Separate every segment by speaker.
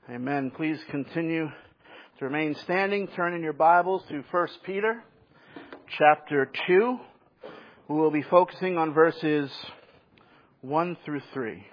Speaker 1: Amen. Please continue to remain standing. Turn in your Bibles to 1 Peter chapter 2. We will be focusing on verses 1 through 3.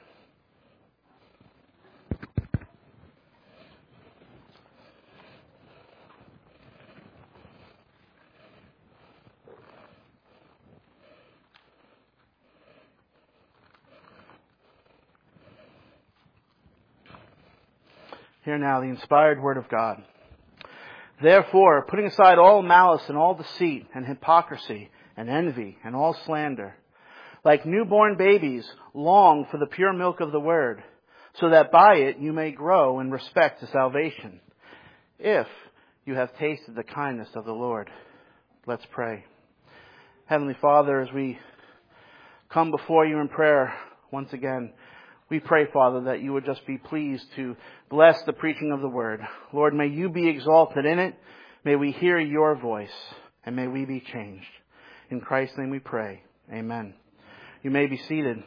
Speaker 1: Hear now the inspired word of God. Therefore, putting aside all malice and all deceit and hypocrisy and envy and all slander, like newborn babies, long for the pure milk of the word, so that by it you may grow in respect to salvation, if you have tasted the kindness of the Lord. Let's pray. Heavenly Father, as we come before you in prayer once again, we pray, Father, that you would just be pleased to bless the preaching of the word. Lord, may you be exalted in it. May we hear your voice, and may we be changed. In Christ's name we pray. Amen. You may be seated.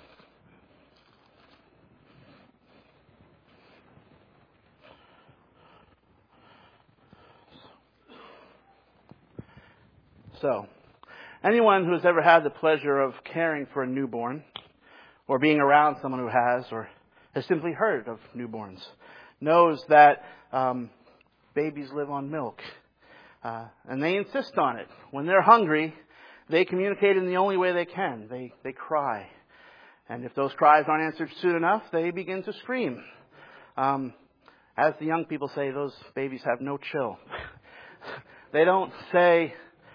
Speaker 1: So, anyone who has ever had the pleasure of caring for a newborn, or being around someone who has, or has simply heard of newborns, knows that babies live on milk. And they insist on it. When they're hungry, they communicate in the only way they can. They cry. And if those cries aren't answered soon enough, they begin to scream. As the young people say, those babies have no chill. They don't say,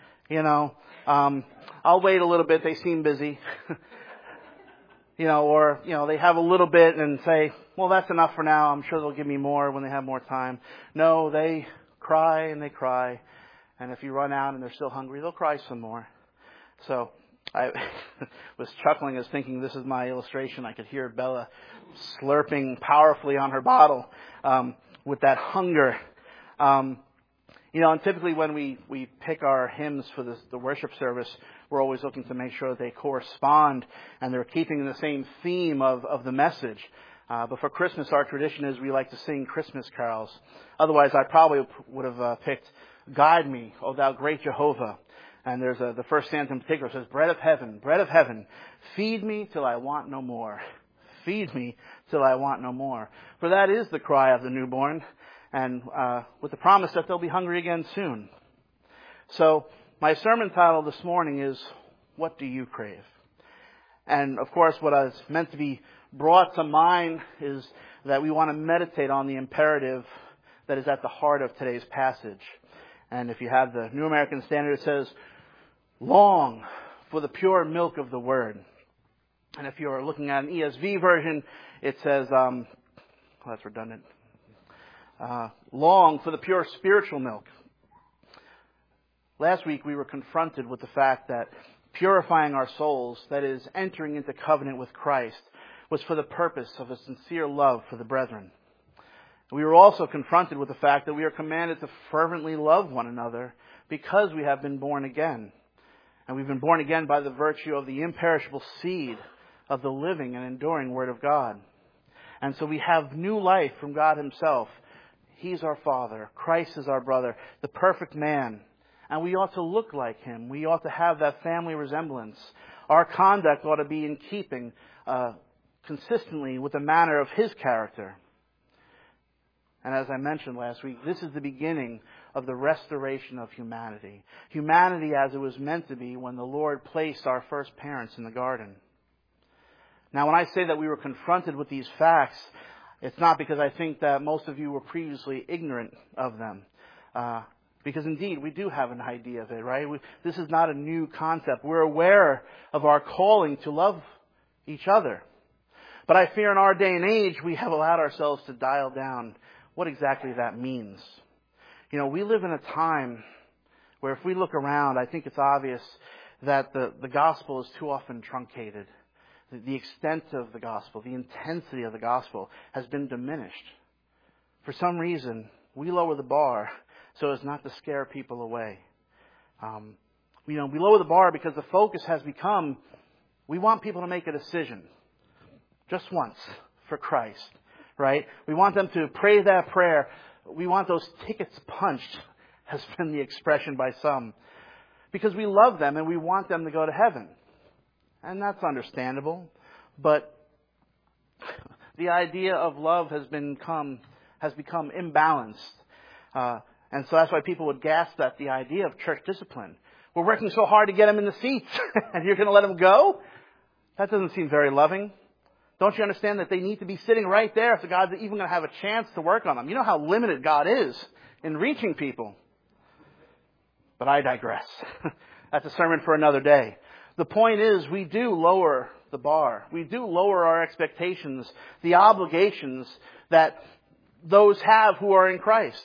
Speaker 1: I'll wait a little bit, they seem busy. They have a little bit and say, well, that's enough for now. I'm sure they'll give me more when they have more time. No, they cry and they cry. And if you run out and they're still hungry, they'll cry some more. So I was chuckling as thinking this is my illustration. I could hear Bella slurping powerfully on her bottle with that hunger. And typically when we pick our hymns for the worship service, we're always looking to make sure that they correspond and they're keeping the same theme of the message. But for Christmas, our tradition is we like to sing Christmas carols. Otherwise, I probably would have picked Guide Me, O Thou Great Jehovah. And there's the first stanza in particular says, bread of heaven, feed me till I want no more. Feed me till I want no more. For that is the cry of the newborn. And with the promise that they'll be hungry again soon. So my sermon title this morning is, What Do You Crave? And of course, what is meant to be brought to mind is that we want to meditate on the imperative that is at the heart of today's passage. And if you have the New American Standard, it says, long for the pure milk of the word. And if you're looking at an ESV version, it says, that's redundant. Long for the pure spiritual milk. Last week we were confronted with the fact that purifying our souls, that is, entering into covenant with Christ, was for the purpose of a sincere love for the brethren. We were also confronted with the fact that we are commanded to fervently love one another because we have been born again. And we've been born again by the virtue of the imperishable seed of the living and enduring Word of God. And so we have new life from God Himself. He's our Father. Christ is our brother, the perfect man. And we ought to look like Him. We ought to have that family resemblance. Our conduct ought to be in keeping consistently with the manner of His character. And as I mentioned last week, this is the beginning of the restoration of humanity. Humanity as it was meant to be when the Lord placed our first parents in the garden. Now, when I say that we were confronted with these facts, it's not because I think that most of you were previously ignorant of them. Because indeed, we do have an idea of it, right? This is not a new concept. We're aware of our calling to love each other. But I fear in our day and age, we have allowed ourselves to dial down what exactly that means. We live in a time where if we look around, I think it's obvious that the gospel is too often truncated. The extent of the gospel, the intensity of the gospel has been diminished. For some reason, we lower the bar so as not to scare people away. We lower the bar because the focus has become, we want people to make a decision just once for Christ, right? We want them to pray that prayer. We want those tickets punched, has been the expression by some. Because we love them and we want them to go to heaven. And that's understandable. But the idea of love has become imbalanced. And so that's why people would gasp at the idea of church discipline. We're working so hard to get them in the seats, and you're going to let them go? That doesn't seem very loving. Don't you understand that they need to be sitting right there if God's even going to have a chance to work on them? You know how limited God is in reaching people. But I digress. That's a sermon for another day. The point is, we do lower the bar. We do lower our expectations, the obligations that those have who are in Christ.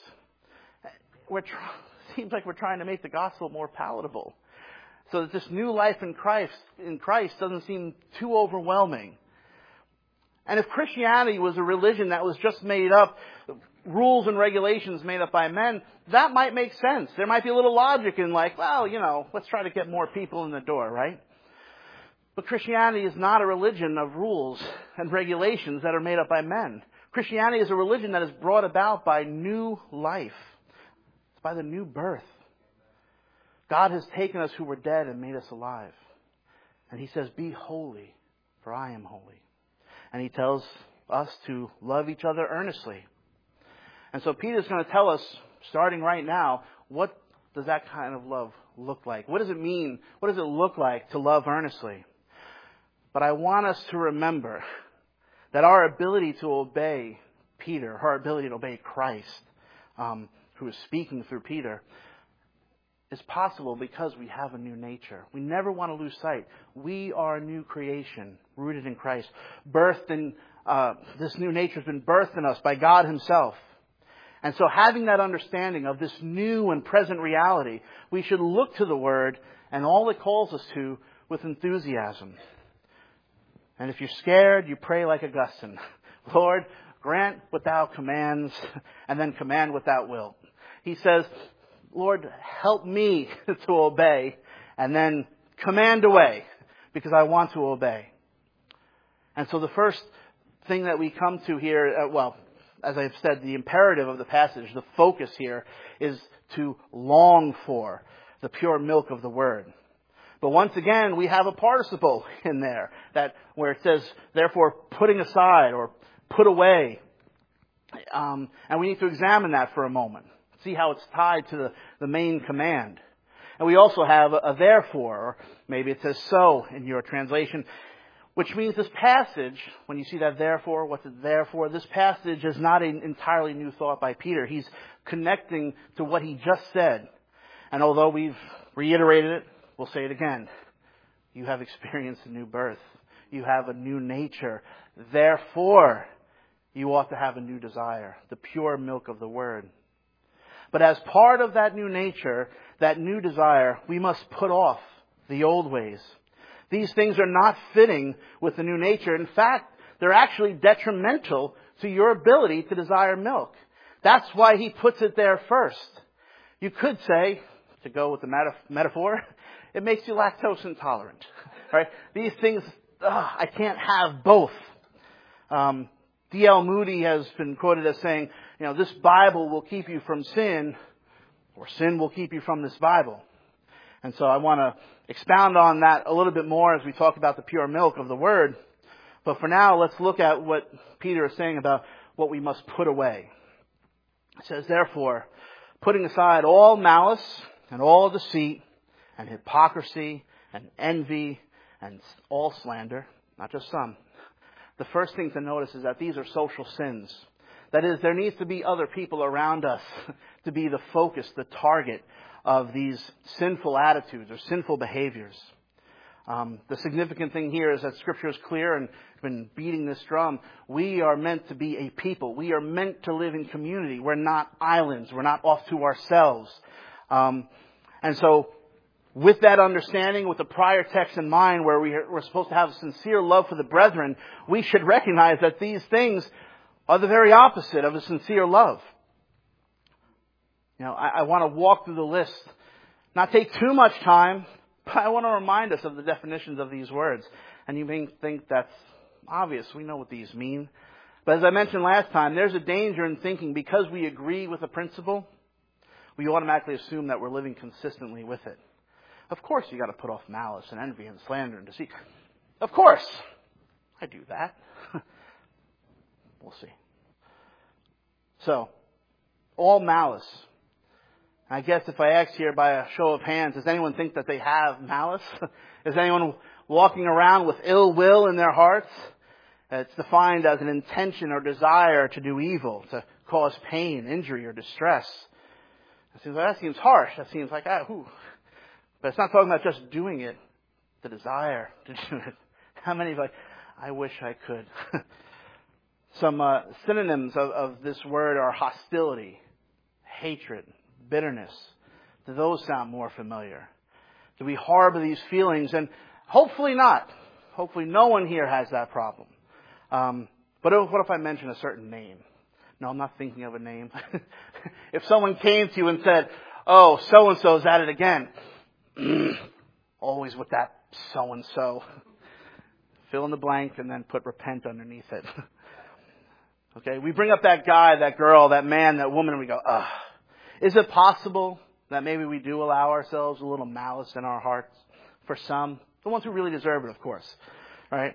Speaker 1: Seems like we're trying to make the gospel more palatable, so that this new life in Christ doesn't seem too overwhelming. And if Christianity was a religion that was just made up, rules and regulations made up by men, that might make sense. There might be a little logic in let's try to get more people in the door, right? But Christianity is not a religion of rules and regulations that are made up by men. Christianity is a religion that is brought about by new life. It's by the new birth. God has taken us who were dead and made us alive. And He says, be holy, for I am holy. And He tells us to love each other earnestly. And so Peter's going to tell us, starting right now, what does that kind of love look like? What does it mean? What does it look like to love earnestly? But I want us to remember that our ability to obey Peter, our ability to obey Christ, who is speaking through Peter, is possible because we have a new nature. We never want to lose sight. We are a new creation, rooted in Christ. This new nature has been birthed in us by God Himself. And so having that understanding of this new and present reality, we should look to the Word and all it calls us to with enthusiasm. And if you're scared, you pray like Augustine. Lord, grant what Thou commands, and then command what Thou wilt. He says, Lord, help me to obey, and then command away, because I want to obey. And so the first thing that we come to here, as I've said, the imperative of the passage, the focus here, is to long for the pure milk of the Word. But once again, we have a participle in there where it says, therefore, putting aside or put away. And we need to examine that for a moment. See how it's tied to the main command. And we also have a therefore, or maybe it says so in your translation, which means this passage, when you see that therefore, what's it there for? This passage is not an entirely new thought by Peter. He's connecting to what he just said. And although we've reiterated it, we'll say it again. You have experienced a new birth. You have a new nature. Therefore, you ought to have a new desire, the pure milk of the Word. But as part of that new nature, that new desire, we must put off the old ways. These things are not fitting with the new nature. In fact, they're actually detrimental to your ability to desire milk. That's why he puts it there first. You could say, to go with the metaphor, it makes you lactose intolerant. Right? These things, I can't have both. D.L. Moody has been quoted as saying, this Bible will keep you from sin, or sin will keep you from this Bible. And so I want to expound on that a little bit more as we talk about the pure milk of the Word. But for now, let's look at what Peter is saying about what we must put away. It says, therefore, putting aside all malice and all deceit and hypocrisy and envy and all slander, not just some. The first thing to notice is that these are social sins. That is, there needs to be other people around us to be the focus, the target of these sinful attitudes or sinful behaviors. The significant thing here is that Scripture is clear, and I've been beating this drum. We are meant to be a people. We are meant to live in community. We're not islands. We're not off to ourselves. And so with that understanding, with the prior text in mind where we're supposed to have sincere love for the brethren, we should recognize that these things are the very opposite of a sincere love. I want to walk through the list, not take too much time, but I want to remind us of the definitions of these words. And you may think that's obvious. We know what these mean. But as I mentioned last time, there's a danger in thinking because we agree with a principle, we automatically assume that we're living consistently with it. Of course you got to put off malice and envy and slander and deceit. Of course. I do that. We'll see. So, all malice. I guess if I ask here by a show of hands, does anyone think that they have malice? Is anyone walking around with ill will in their hearts? It's defined as an intention or desire to do evil, to cause pain, injury, or distress. That seems harsh. That seems like, But it's not talking about just doing it, the desire to do it. How many of you I wish I could. Some synonyms of this word are hostility, hatred, bitterness. Do those sound more familiar? Do we harbor these feelings? And hopefully not. Hopefully no one here has that problem. But what if I mention a certain name? No, I'm not thinking of a name. If someone came to you and said, oh, so-and-so's at it again. Always with that so-and-so. Fill in the blank and then put repent underneath it. Okay, we bring up that guy, that girl, that man, that woman, and we go, ugh. Is it possible that maybe we do allow ourselves a little malice in our hearts? For some, the ones who really deserve it, of course. Right?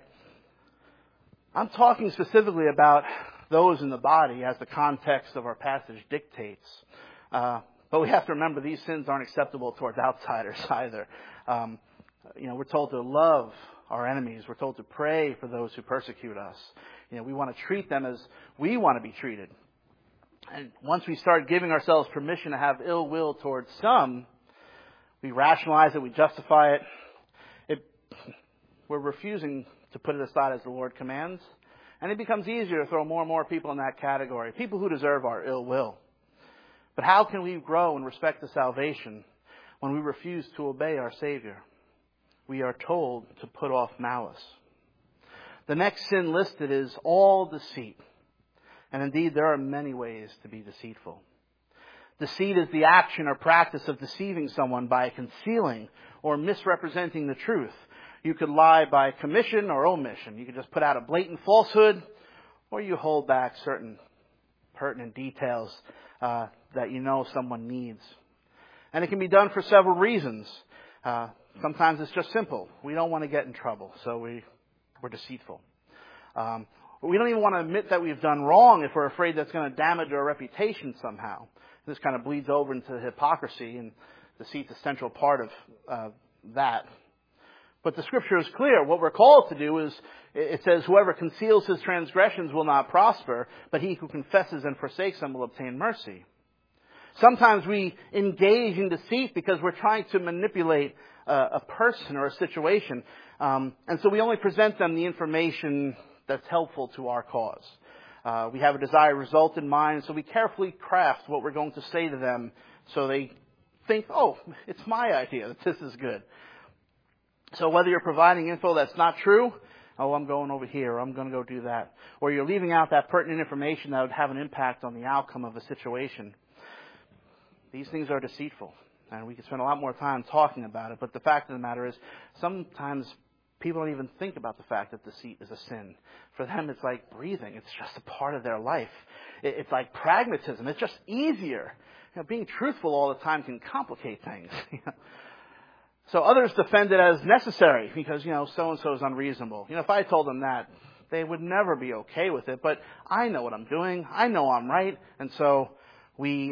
Speaker 1: I'm talking specifically about those in the body as the context of our passage dictates. But we have to remember these sins aren't acceptable towards outsiders either. We're told to love our enemies. We're told to pray for those who persecute us. We want to treat them as we want to be treated. And once we start giving ourselves permission to have ill will towards some, we rationalize it, we justify it. We're refusing to put it aside as the Lord commands. And it becomes easier to throw more and more people in that category, people who deserve our ill will. But how can we grow in respect to salvation when we refuse to obey our Savior? We are told to put off malice. The next sin listed is all deceit. And indeed, there are many ways to be deceitful. Deceit is the action or practice of deceiving someone by concealing or misrepresenting the truth. You could lie by commission or omission. You could just put out a blatant falsehood, or you hold back certain pertinent details that you know someone needs. And it can be done for several reasons. Sometimes it's just simple. We don't want to get in trouble, so we're deceitful. We don't even want to admit that we've done wrong if we're afraid that's going to damage our reputation somehow. This kind of bleeds over into hypocrisy, and deceit's a central part of that. But the Scripture is clear. What we're called to do is, it says, whoever conceals his transgressions will not prosper, but he who confesses and forsakes them will obtain mercy. Sometimes we engage in deceit because we're trying to manipulate a person or a situation. And so we only present them the information that's helpful to our cause. We have a desired result in mind, so we carefully craft what we're going to say to them so they think, oh, it's my idea that this is good. So whether you're providing info that's not true, oh, I'm going over here, or I'm going to go do that, or you're leaving out that pertinent information that would have an impact on the outcome of a situation, these things are deceitful. And we could spend a lot more time talking about it, but the fact of the matter is, sometimes people don't even think about the fact that deceit is a sin. For them, it's like breathing. It's just a part of their life. It's like pragmatism. It's just easier. Being truthful all the time can complicate things. So others defend it as necessary because, so-and-so is unreasonable. If I told them that, they would never be okay with it. But I know what I'm doing. I know I'm right. And so we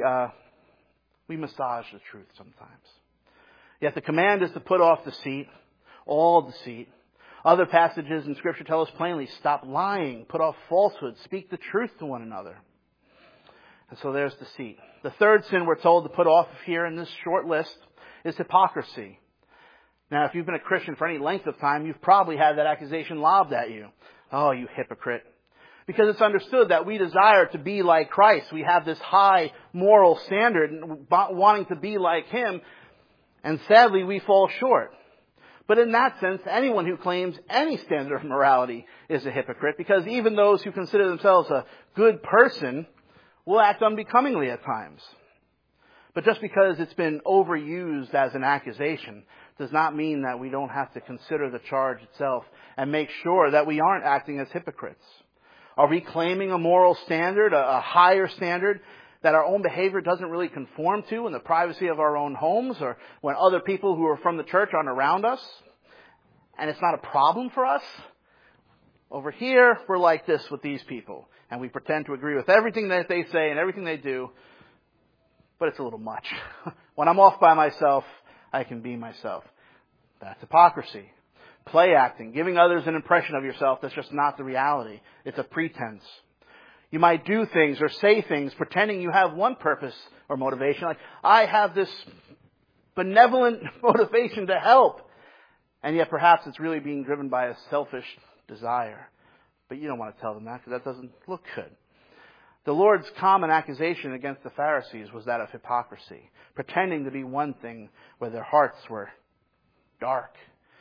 Speaker 1: massage the truth sometimes. Yet the command is to put off deceit, all deceit. Other passages in Scripture tell us plainly, stop lying, put off falsehood, speak the truth to one another. And so there's deceit. The third sin we're told to put off here in this short list is hypocrisy. Now, if you've been a Christian for any length of time, you've probably had that accusation lobbed at you. Oh, you hypocrite. Because it's understood that we desire to be like Christ. We have this high moral standard, wanting to be like Him, and sadly we fall short. But in that sense, anyone who claims any standard of morality is a hypocrite, because even those who consider themselves a good person will act unbecomingly at times. But just because it's been overused as an accusation does not mean that we don't have to consider the charge itself and make sure that we aren't acting as hypocrites. Are we claiming a moral standard, a higher standard that our own behavior doesn't really conform to in the privacy of our own homes or when other people who are from the church aren't around us? And it's not a problem for us? Over here, we're like this with these people. And we pretend to agree with everything that they say and everything they do. But it's a little much. When I'm off by myself, I can be myself. That's hypocrisy. Play acting, giving others an impression of yourself that's just not the reality. It's a pretense. You might do things or say things pretending you have one purpose or motivation. Like, I have this benevolent motivation to help. And yet perhaps it's really being driven by a selfish desire. But you don't want to tell them that because that doesn't look good. The Lord's common accusation against the Pharisees was that of hypocrisy, pretending to be one thing where their hearts were dark.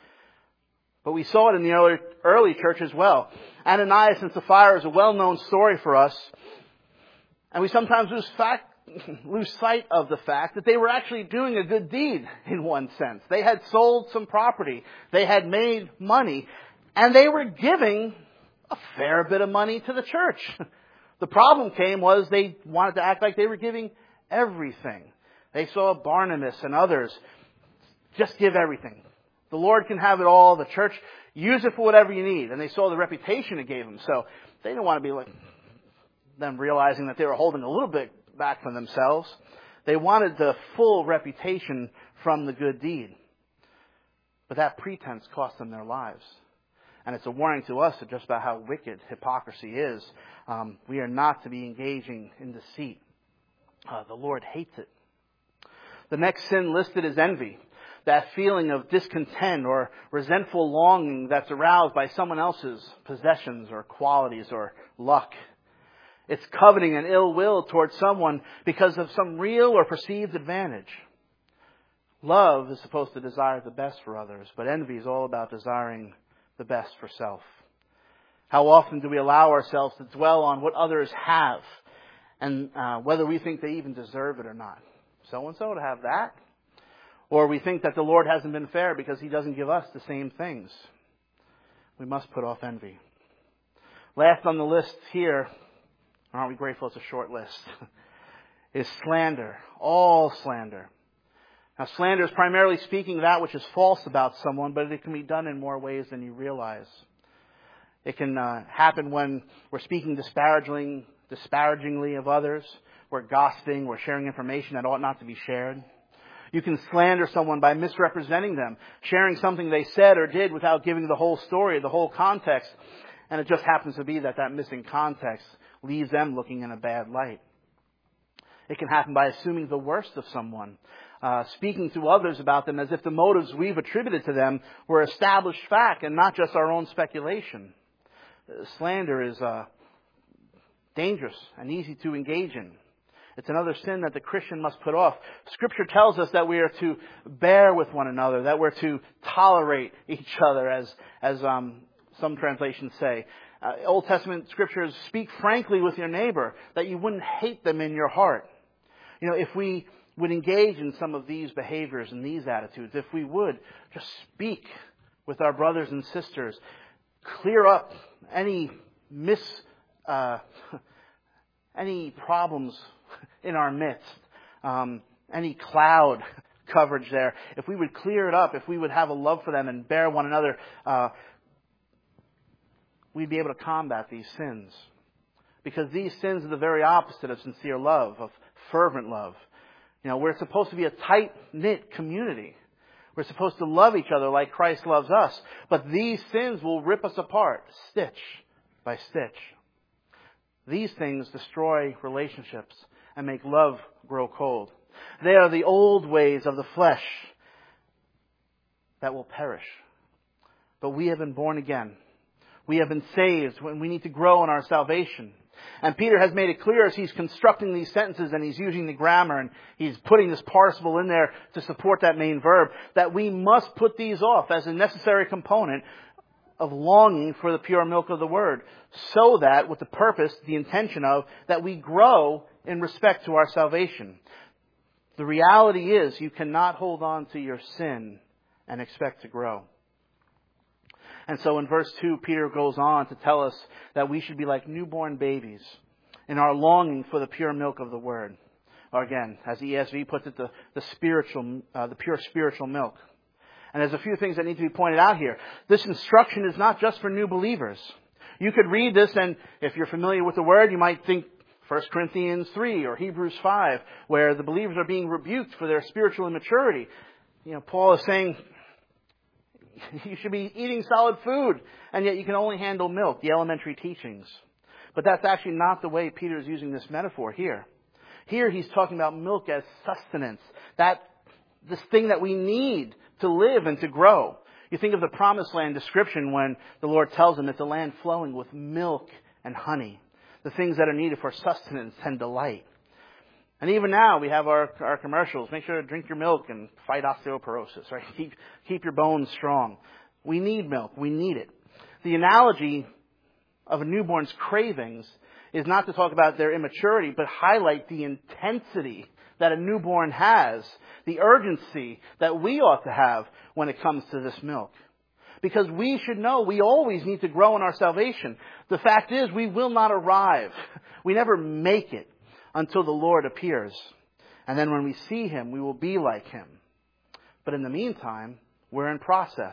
Speaker 1: But we saw it in the early church as well. Ananias and Sapphira is a well-known story for us. And we sometimes lose sight of the fact that they were actually doing a good deed in one sense. They had sold some property. They had made money. And they were giving a fair bit of money to the church. The problem was they wanted to act like they were giving everything. They saw Barnabas and others just give everything. The Lord can have it all. The church, use it for whatever you need. And they saw the reputation it gave them. So they didn't want to be like them realizing that they were holding a little bit back from themselves. They wanted the full reputation from the good deed. But that pretense cost them their lives. And it's a warning to us just about how wicked hypocrisy is. We are not to be engaging in deceit. The Lord hates it. The next sin listed is envy. That feeling of discontent or resentful longing that's aroused by someone else's possessions or qualities or luck. It's coveting and ill will towards someone because of some real or perceived advantage. Love is supposed to desire the best for others, but envy is all about desiring the best for self. How often do we allow ourselves to dwell on what others have and whether we think they even deserve it or not? So-and-so to have that? Or we think that the Lord hasn't been fair because He doesn't give us the same things. We must put off envy. Last on the list here, aren't we grateful it's a short list, is slander. All slander. Now, slander is primarily speaking that which is false about someone, but it can be done in more ways than you realize. It can happen when we're speaking disparagingly of others. We're gossiping. We're sharing information that ought not to be shared. You can slander someone by misrepresenting them, sharing something they said or did without giving the whole story, the whole context. And it just happens to be that missing context leaves them looking in a bad light. It can happen by assuming the worst of someone, speaking to others about them as if the motives we've attributed to them were established fact and not just our own speculation. Slander is dangerous and easy to engage in. It's another sin that the Christian must put off. Scripture tells us that we are to bear with one another, that we're to tolerate each other, as some translations say. Old Testament scriptures speak frankly with your neighbor, that you wouldn't hate them in your heart. If we would engage in some of these behaviors and these attitudes, if we would just speak with our brothers and sisters, clear up any problems in our midst, any cloud coverage there, if we would clear it up, if we would have a love for them and bear one another, we'd be able to combat these sins. Because these sins are the very opposite of sincere love, of fervent love. We're supposed to be a tight-knit community. We're supposed to love each other like Christ loves us. But these sins will rip us apart, stitch by stitch. These things destroy relationships and make love grow cold. They are the old ways of the flesh that will perish. But we have been born again. We have been saved when we need to grow in our salvation. And Peter has made it clear as he's constructing these sentences and he's using the grammar and he's putting this participle in there to support that main verb, that we must put these off as a necessary component of longing for the pure milk of the Word, so that with the purpose, the intention of, that we grow in respect to our salvation. The reality is you cannot hold on to your sin and expect to grow. And so in verse 2, Peter goes on to tell us that we should be like newborn babies in our longing for the pure milk of the Word. Or again, as the ESV puts it, the pure spiritual milk. And there's a few things that need to be pointed out here. This instruction is not just for new believers. You could read this, and if you're familiar with the Word, you might think 1 Corinthians 3 or Hebrews 5, where the believers are being rebuked for their spiritual immaturity. Paul is saying you should be eating solid food, and yet you can only handle milk, the elementary teachings. But that's actually not the way Peter is using this metaphor here. Here he's talking about milk as sustenance, this thing that we need to live and to grow. You think of the promised land description when the Lord tells them it's a land flowing with milk and honey, the things that are needed for sustenance and delight. And even now we have our commercials. Make sure to drink your milk and fight osteoporosis, right? Keep your bones strong. We need milk. We need it. The analogy of a newborn's cravings is not to talk about their immaturity, but highlight the intensity that a newborn has, the urgency that we ought to have when it comes to this milk. Because we should know we always need to grow in our salvation. The fact is, we will not arrive. We never make it until the Lord appears. And then when we see Him, we will be like Him. But in the meantime, we're in process.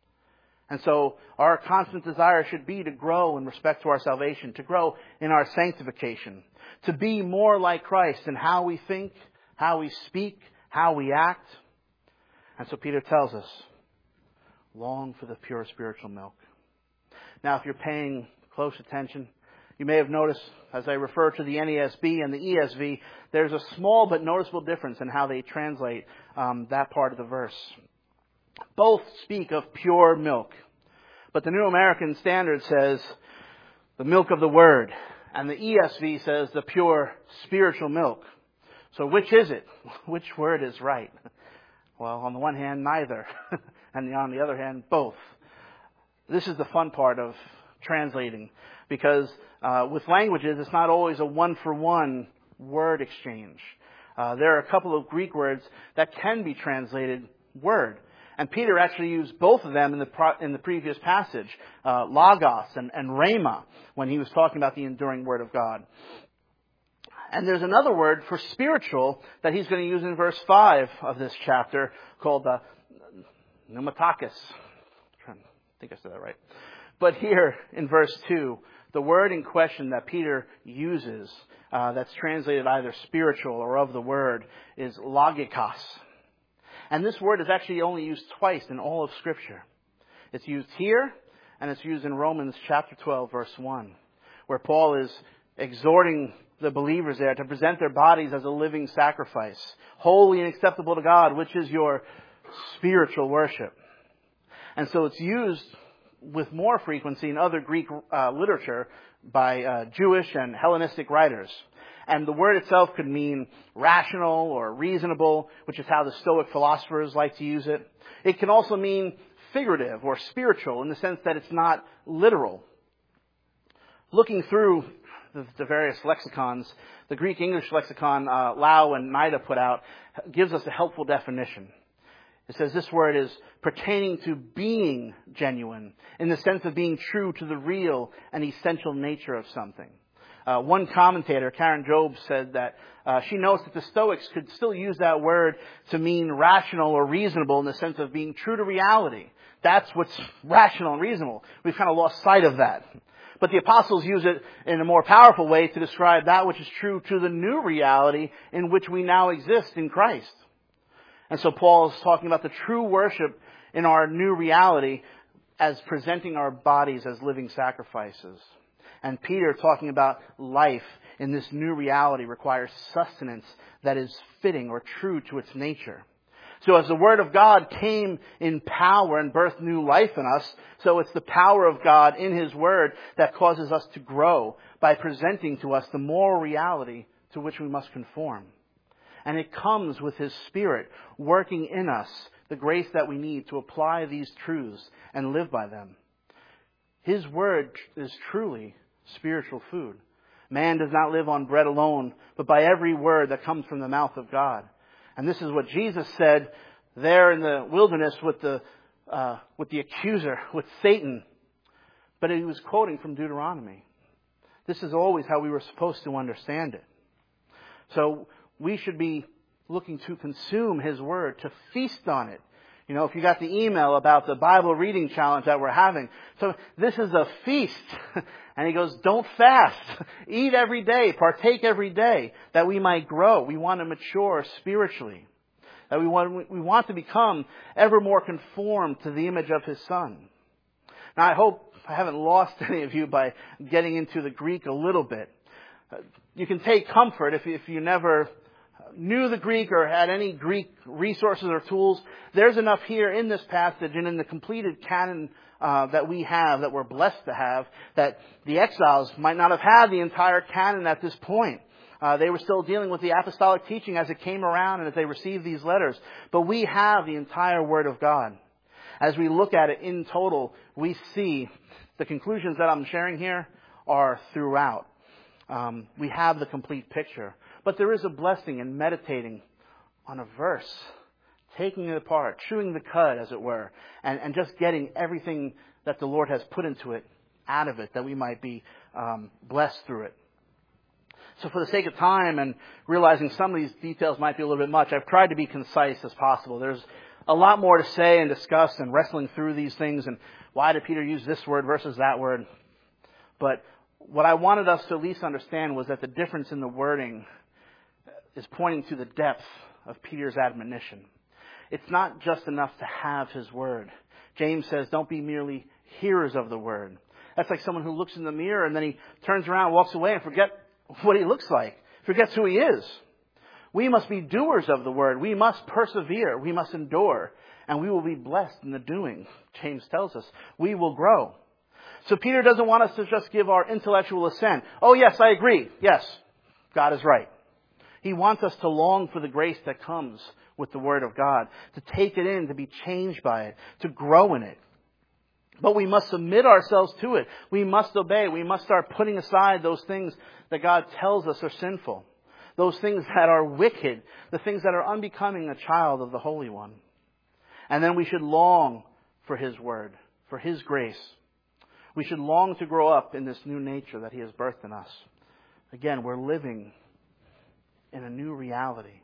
Speaker 1: And so our constant desire should be to grow in respect to our salvation, to grow in our sanctification, to be more like Christ in how we think, how we speak, how we act. And so Peter tells us, long for the pure spiritual milk. Now, if you're paying close attention, you may have noticed, as I refer to the NASB and the ESV, there's a small but noticeable difference in how they translate that part of the verse. Both speak of pure milk, but the New American Standard says the milk of the Word, and the ESV says the pure spiritual milk. So which is it? Which word is right? Well, on the one hand, neither, and on the other hand, both. This is the fun part of translating, because with languages, it's not always a one-for-one word exchange. There are a couple of Greek words that can be translated word. And Peter actually used both of them in the previous passage, logos and rhema, when he was talking about the enduring Word of God. And there's another word for spiritual that he's going to use in verse 5 of this chapter called pneumatakis. I think I said that right. But here in verse 2, the word in question that Peter uses, that's translated either spiritual or of the Word, is logikos. And this word is actually only used twice in all of Scripture. It's used here, and it's used in Romans chapter 12, verse 1, where Paul is exhorting the believers there to present their bodies as a living sacrifice, holy and acceptable to God, which is your spiritual worship. And so it's used with more frequency in other Greek literature by Jewish and Hellenistic writers. And the word itself could mean rational or reasonable, which is how the Stoic philosophers like to use it. It can also mean figurative or spiritual in the sense that it's not literal. Looking through the various lexicons, the Greek-English lexicon Lau and Nida put out gives us a helpful definition. It says this word is pertaining to being genuine in the sense of being true to the real and essential nature of something. One commentator, Karen Jobes, said that she knows that the Stoics could still use that word to mean rational or reasonable in the sense of being true to reality. That's what's rational and reasonable. We've kind of lost sight of that. But the apostles use it in a more powerful way to describe that which is true to the new reality in which we now exist in Christ. And so Paul is talking about the true worship in our new reality as presenting our bodies as living sacrifices. And Peter, talking about life in this new reality, requires sustenance that is fitting or true to its nature. So as the Word of God came in power and birthed new life in us, so it's the power of God in His Word that causes us to grow by presenting to us the moral reality to which we must conform. And it comes with His Spirit working in us the grace that we need to apply these truths and live by them. His Word is truly spiritual food. Man does not live on bread alone, but by every word that comes from the mouth of God. And this is what Jesus said there in the wilderness with the with the accuser, with Satan, but he was quoting from Deuteronomy. This is always how we were supposed to understand it. So we should be looking to consume His Word, to feast on it. You know, if you got the email about the Bible reading challenge that we're having. So this is a feast. And he goes, don't fast. Eat every day. Partake every day that we might grow. We want to mature spiritually. That we want to become ever more conformed to the image of His Son. Now I hope I haven't lost any of you by getting into the Greek a little bit. You can take comfort if you never knew the Greek or had any Greek resources or tools. There's enough here in this passage and in the completed canon that we have, that we're blessed to have, that the exiles might not have had the entire canon at this point. They were still dealing with the apostolic teaching as it came around and as they received these letters. But we have the entire Word of God. As we look at it in total, we see the conclusions that I'm sharing here are throughout. We have the complete picture. But there is a blessing in meditating on a verse, taking it apart, chewing the cud, as it were, and just getting everything that the Lord has put into it out of it, that we might be blessed through it. So for the sake of time and realizing some of these details might be a little bit much, I've tried to be concise as possible. There's a lot more to say and discuss and wrestling through these things and why did Peter use this word versus that word. But what I wanted us to at least understand was that the difference in the wording is pointing to the depth of Peter's admonition. It's not just enough to have his word. James says, don't be merely hearers of the word. That's like someone who looks in the mirror and then he turns around, walks away and forgets what he looks like, forgets who he is. We must be doers of the word. We must persevere. We must endure. And we will be blessed in the doing. James tells us we will grow. So Peter doesn't want us to just give our intellectual assent. Oh yes, I agree. Yes, God is right. He wants us to long for the grace that comes with the Word of God, to take it in, to be changed by it, to grow in it. But we must submit ourselves to it. We must obey. We must start putting aside those things that God tells us are sinful, those things that are wicked, the things that are unbecoming a child of the Holy One. And then we should long for His Word, for His grace. We should long to grow up in this new nature that He has birthed in us. Again, we're living in a new reality.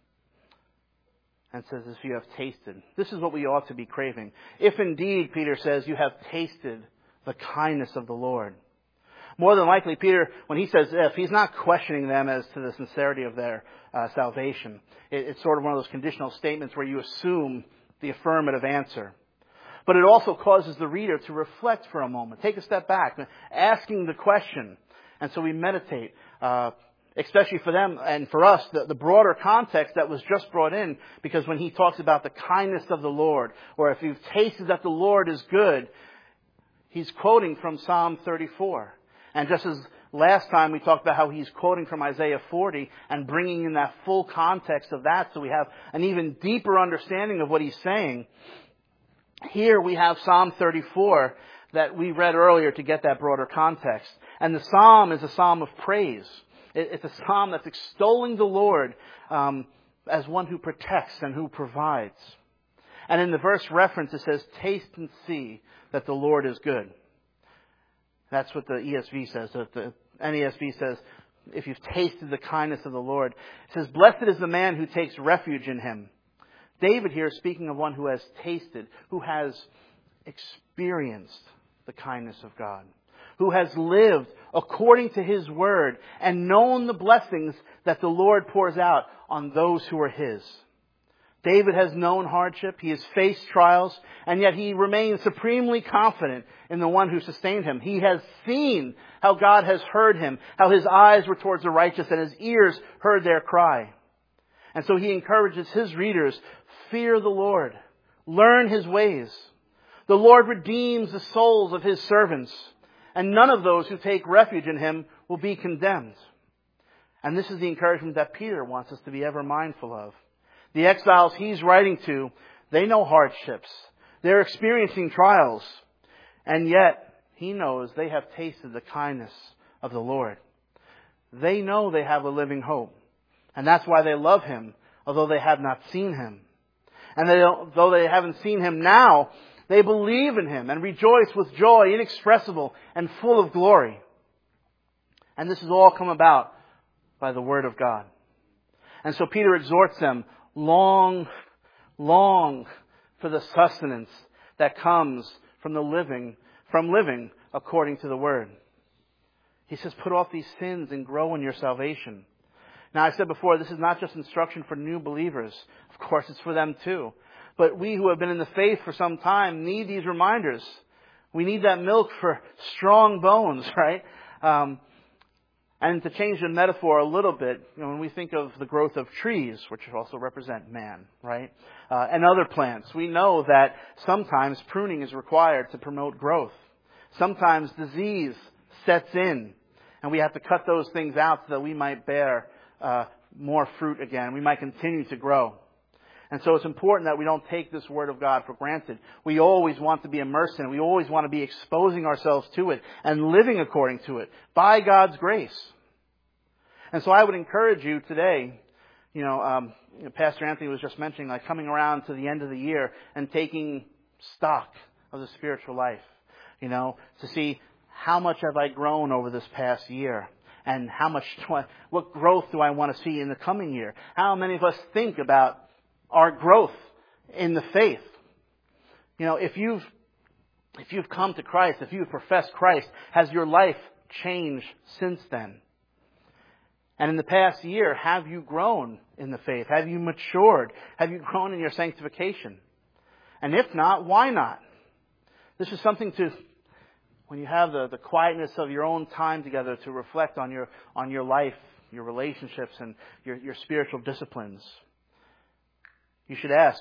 Speaker 1: And says, if you have tasted. This is what we ought to be craving. If indeed, Peter says, you have tasted the kindness of the Lord. More than likely, Peter, when he says if, he's not questioning them as to the sincerity of their salvation. It's sort of one of those conditional statements where you assume the affirmative answer. But it also causes the reader to reflect for a moment. Take a step back, asking the question. And so we meditate, especially for them and for us, the broader context that was just brought in, because when he talks about the kindness of the Lord, or if you've tasted that the Lord is good, he's quoting from Psalm 34. And just as last time we talked about how he's quoting from Isaiah 40 and bringing in that full context of that so we have an even deeper understanding of what he's saying, here we have Psalm 34 that we read earlier to get that broader context. And the psalm is a psalm of praise. It's a psalm that's extolling the Lord as one who protects and who provides. And in the verse reference it says, taste and see that the Lord is good. That's what the ESV says. So the NASB says, if you've tasted the kindness of the Lord. It says, blessed is the man who takes refuge in Him. David here is speaking of one who has tasted, who has experienced the kindness of God, who has lived according to His word and known the blessings that the Lord pours out on those who are His. David has known hardship, he has faced trials, and yet he remains supremely confident in the one who sustained him. He has seen how God has heard him, how His eyes were towards the righteous and His ears heard their cry. And so he encourages his readers, fear the Lord, learn His ways. The Lord redeems the souls of His servants, and none of those who take refuge in Him will be condemned. And this is the encouragement that Peter wants us to be ever mindful of. The exiles he's writing to, they know hardships. They're experiencing trials. And yet, he knows they have tasted the kindness of the Lord. They know they have a living hope. And that's why they love Him, although they have not seen Him. And though they haven't seen Him now, they believe in Him and rejoice with joy inexpressible and full of glory. And this has all come about by the Word of God. And so Peter exhorts them, long for the sustenance that comes from living according to the Word. He says, put off these sins and grow in your salvation. Now, I said before, this is not just instruction for new believers. Of course, it's for them too. But we who have been in the faith for some time need these reminders. We need that milk for strong bones, right? And to change the metaphor a little bit, when we think of the growth of trees, which also represent man, right? And other plants, we know that sometimes pruning is required to promote growth. Sometimes disease sets in, and we have to cut those things out so that we might bear more fruit again. We might continue to grow. And so it's important that we don't take this Word of God for granted. We always want to be immersed in it. We always want to be exposing ourselves to it and living according to it by God's grace. And so I would encourage you today, Pastor Anthony was just mentioning, like coming around to the end of the year and taking stock of the spiritual life, to see how much have I grown over this past year. And what growth do I want to see in the coming year? How many of us think about our growth in the faith? If you've come to Christ, if you've professed Christ, has your life changed since then? And in the past year, have you grown in the faith? Have you matured? Have you grown in your sanctification? And if not, why not? This is something when you have the quietness of your own time together, to reflect on your life, your relationships, and your spiritual disciplines. You should ask,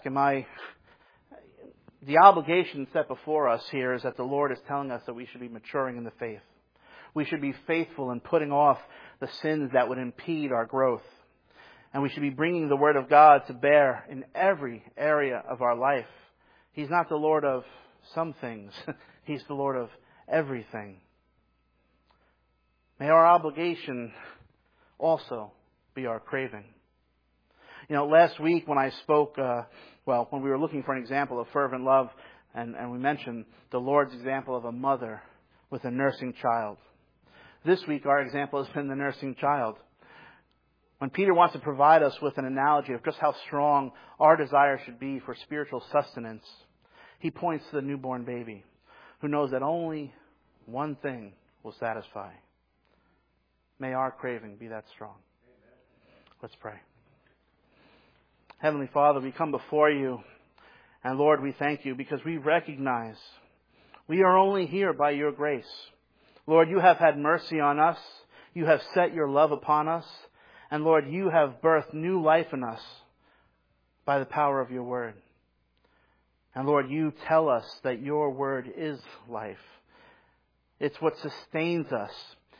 Speaker 1: the obligation set before us here is that the Lord is telling us that we should be maturing in the faith. We should be faithful in putting off the sins that would impede our growth. And we should be bringing the Word of God to bear in every area of our life. He's not the Lord of some things. He's the Lord of everything. May our obligation also be our craving. Last week when I spoke, when we were looking for an example of fervent love, and we mentioned the Lord's example of a mother with a nursing child. This week our example has been the nursing child. When Peter wants to provide us with an analogy of just how strong our desire should be for spiritual sustenance, he points to the newborn baby who knows that only one thing will satisfy. May our craving be that strong. Let's pray. Heavenly Father, we come before you, and Lord, we thank you because we recognize we are only here by your grace. Lord, you have had mercy on us. You have set your love upon us. And Lord, you have birthed new life in us by the power of your word. And Lord, you tell us that your word is life. It's what sustains us.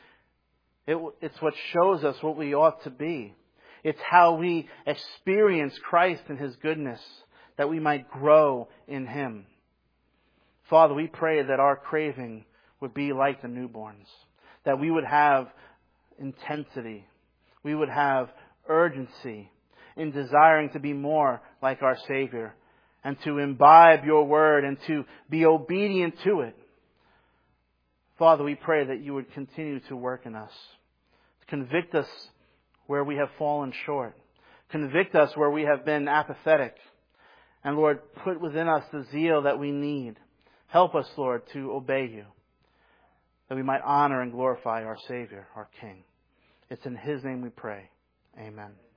Speaker 1: It's what shows us what we ought to be. It's how we experience Christ and His goodness, that we might grow in Him. Father, we pray that our craving would be like the newborns, that we would have intensity, we would have urgency in desiring to be more like our Savior and to imbibe your word and to be obedient to it. Father, we pray that you would continue to work in us, convict us where we have fallen short, convict us where we have been apathetic, and Lord, put within us the zeal that we need. Help us, Lord, to obey you, that we might honor and glorify our Savior, our King. It's in His name we pray. Amen.